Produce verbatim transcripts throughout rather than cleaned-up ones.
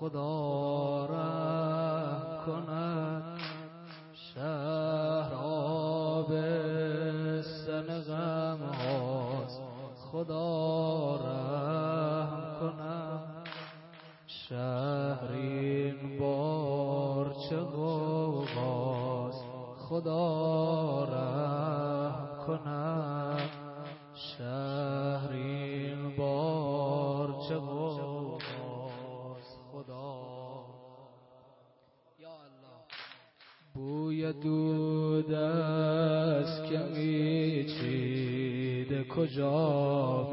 خدا رحم کند شهر آبستن غم هاست خدا رحم کند شهر این بار چه غوغاست خدا رحم کند شهر این بار چه غوغاست خدا یا الله. بوی دود است که میچیده کجا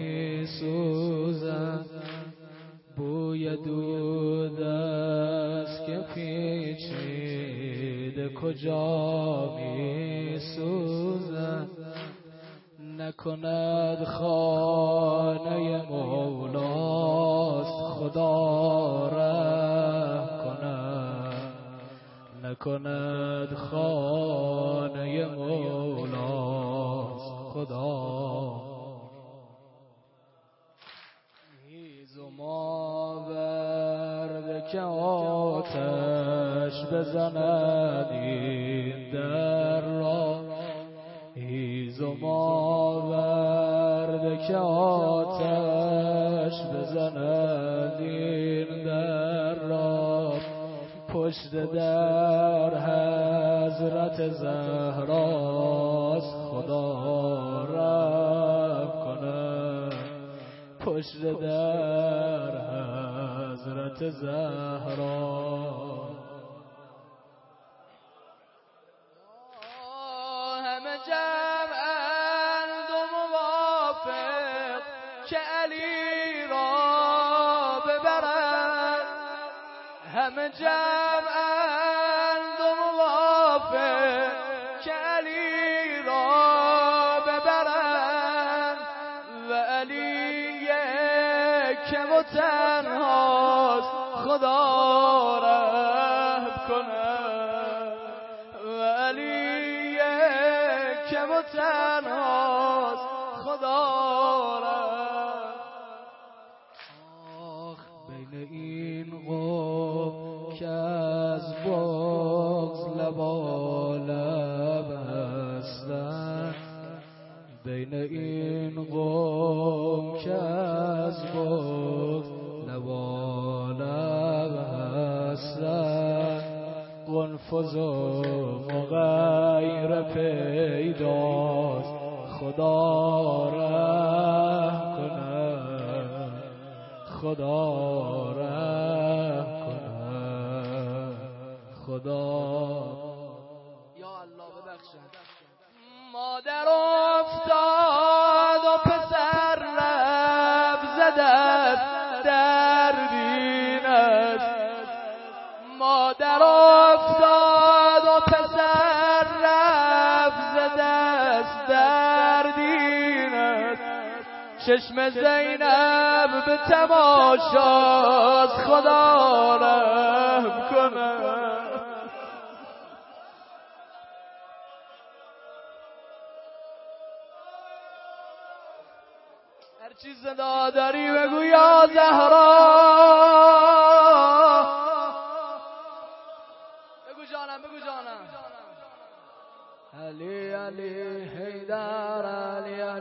میسوزد بوی دود است که پیچیده کجا میسوزد نکند خانه مولاست خدا رحم کند نکند خانه مولاست خدا. هیز و ماورد که آتش بزند این در را هیز و ماورد که آتش بزند این در را پشت در حضرت زهراست خدا رحم کند پشت در حضرت زهرا. همه جمعند و موافق که علی را ببرند همه جمعند و موافق که علی را ببرند و علی یک و تنهاست خدا رحم کند و علی یک و تنهاست خدا رحم. آخ بین این قوم که از بغض لبالب هستند بین این قوم که از بغض لبالب هستند قنفذ و مغیر پیداست خدا رحم کند خدا رحم کند خدا یا الله ببخشد. مادر افتاد و پسر لب زدد در دینت مادر افتاد و پسر لب زدد در دینت چشم زینب به تماشاست خدا رحم کند هر چیز صدا داری بگو یا زهرا بگو جانم بگو جانم علی علی حیدر علی علی